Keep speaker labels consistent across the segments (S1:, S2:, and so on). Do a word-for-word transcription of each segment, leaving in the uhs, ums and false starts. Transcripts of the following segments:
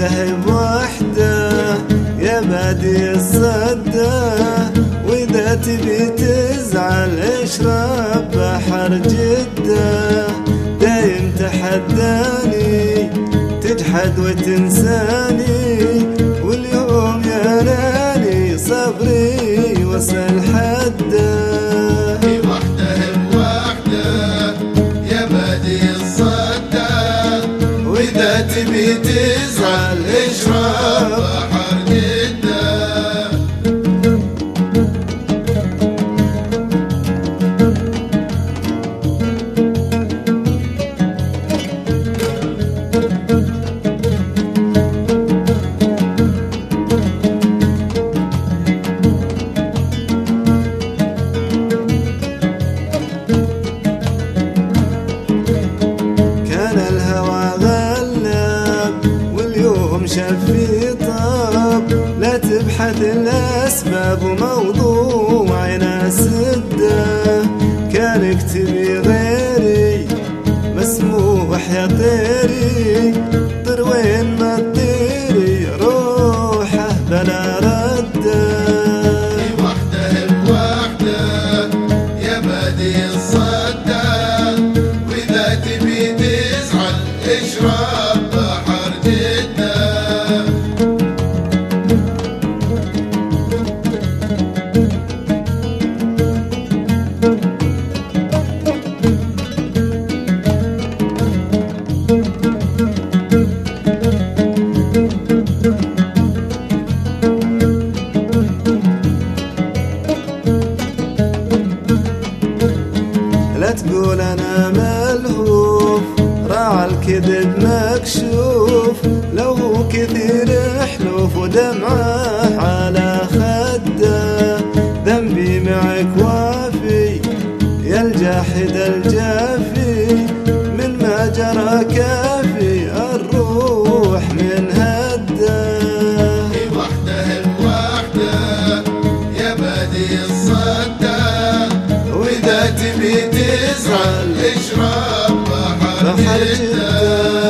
S1: وحده بوحده يا بادي الصده، وإذا تبي تزعل اشرب بحر جده. دايم تحداني تجحد وتنساني، واليوم يا لالي صبري وصل حده.
S2: وحده بوحده يا بادي الصده،
S1: وإذا تبي تزعل اشرب
S2: بحر جده.
S1: شفي طاب لا تبحث الأسباب وموضوعنا سده. كانك تبي غيري مسموح يا طيري، طر وين ما تطيري روحه بلا رده.
S2: وحده بوحده يا بادي الصده، وإذا تبي تزعل اشرب بحر جده.
S1: لا تقول أنا ملهوف راعى الكذب مكشوف، لو هو كثير حلوف ودمعه على خده. ذنبي معك وافي يا الجاحد الجافي، من ما جرى كافي الروح من هده.
S2: وحده بوحده يا بادي الصده،
S1: وإذا تبي تزعل
S2: اشرب بحر جده.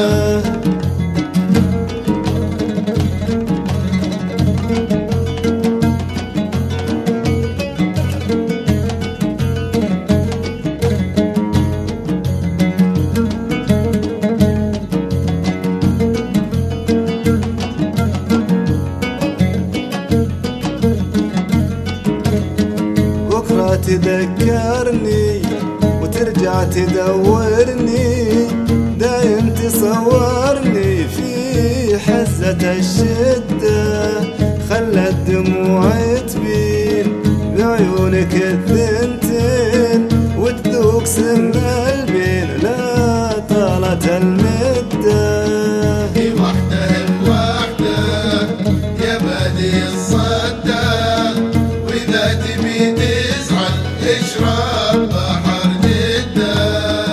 S1: بكرة تذكرني وترجع تدورني، دايم تصورني في حزة الشدة. خلت دموعي تبين بعيونك الثنتين، وتذوق سم البين لا طالت المدة.
S2: وحده بوحده يا بادي الصده، وإذا تبي تزعل اشرب بحر جده.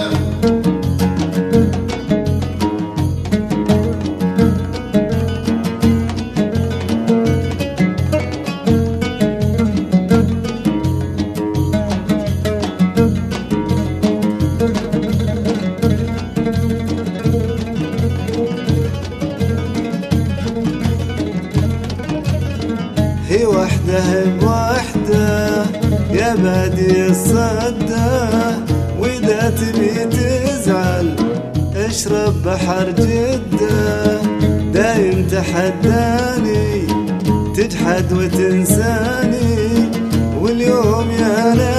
S1: هي وحده بوحده يا بادي الصده، وإذا تبي تزعل اشرب بحر جده. دايم تحداني تجحد وتنساني، واليوم يا